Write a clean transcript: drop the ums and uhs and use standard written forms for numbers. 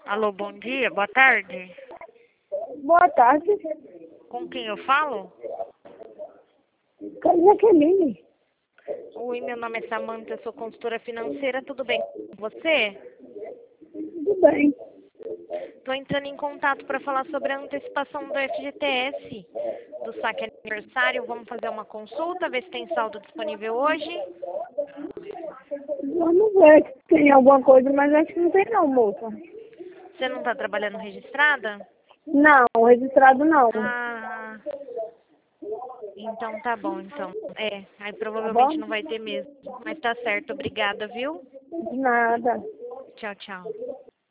Alô, bom dia, boa tarde. Boa tarde. Com quem eu falo? Jaqueline. Oi, meu nome é Samanta, eu sou consultora financeira, tudo bem com você? Tudo bem. Estou entrando em contato para falar sobre a antecipação do FGTS, do saque aniversário. Vamos fazer uma consulta, ver se tem saldo disponível hoje. Vamos ver se tem alguma coisa, mas acho que não tem não, moça. Você não está trabalhando registrada? Não, registrado não. Ah, então tá bom, então. Aí Tá provavelmente bom? não vai ter mesmo. Mas tá certo, obrigada, viu? De nada. Tchau, tchau.